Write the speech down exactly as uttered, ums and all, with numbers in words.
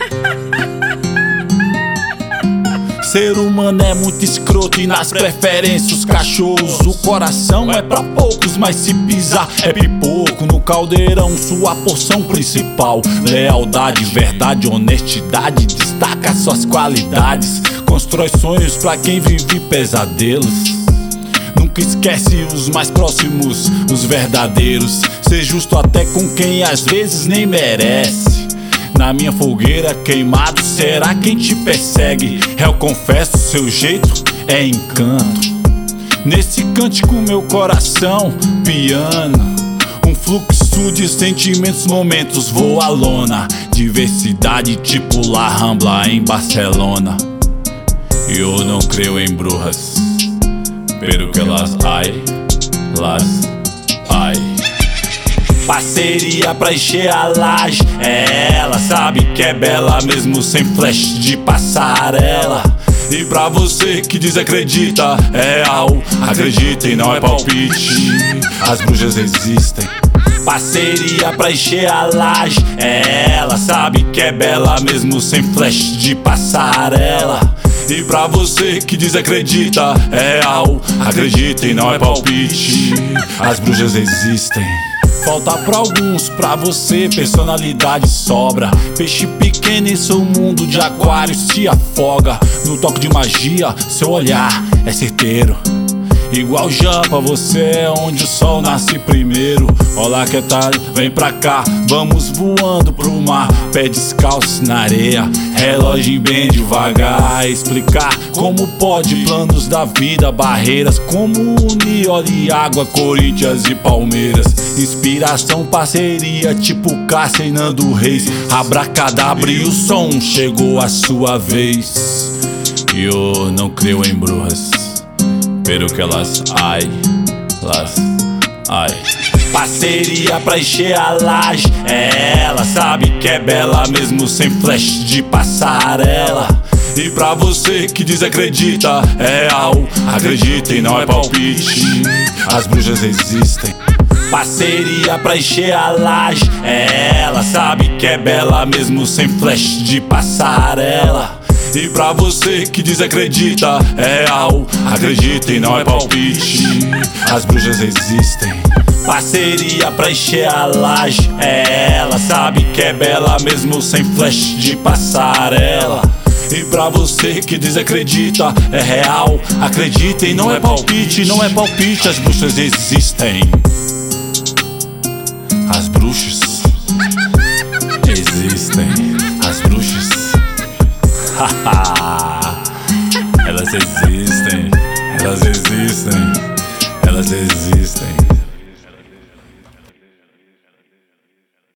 Ser humano é muito escroto e nas preferências os cachorros. O coração é pra poucos, mas se pisar é pipoco. No caldeirão sua porção principal. Lealdade, verdade, honestidade, destaca suas qualidades. Constrói sonhos pra quem vive pesadelos. Nunca esquece os mais próximos, os verdadeiros. Ser justo até com quem às vezes nem merece. Na minha fogueira queimado será quem te persegue. Eu confesso, seu jeito é encanto. Nesse cântico meu coração piano. Um fluxo de sentimentos, momentos voa à lona. Diversidade tipo La Rambla em Barcelona. Eu não creio em brujas, pero que las hay, las hay. Parceria pra encher a laje, é ela, sabe que é bela mesmo sem flash de passarela. E pra você que desacredita, é real, acredita e não é palpite, as bruxas existem. Parceria pra encher a laje, é ela, sabe que é bela mesmo sem flash de passarela. E pra você que desacredita, é real, acredita e não é palpite, as bruxas existem. Falta pra alguns, pra você personalidade sobra. Peixe pequeno em seu mundo de aquário se afoga. No toque de magia, seu olhar é certeiro. Igual Jampa, você é onde o sol nasce primeiro. Olá, que tal? Vem pra cá, vamos voando pro mar. Pé descalço na areia, relógio bem devagar. Explicar como pode, planos da vida, barreiras. Como unir óleo e água, Corinthians e Palmeiras. Inspiração, parceria, tipo Cássia e Nando Reis. Abracadabra e o som, chegou a sua vez. Eu não creio em bruxas, pero que las hay, las hay. Parceria pra encher a laje, é ela, sabe que é bela mesmo sem flash de passarela. E pra você que desacredita, é real, acredita e não é palpite, as bruxas existem. Parceria pra encher a laje, é ela, sabe que é bela mesmo sem flash de passarela. E pra você que desacredita, é real, acredita e não é palpite, as bruxas existem. Parceria pra encher a laje, é ela, sabe que é bela mesmo sem flash de passarela. E pra você que desacredita, é real, acredita e não é palpite, não é palpite, as bruxas existem. As bruxas existem, as bruxas elas existem, elas existem, elas existem.